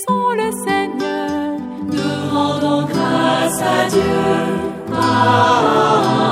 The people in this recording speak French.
bénissons le Seigneur. Nous rendons grâce à Dieu. Amen.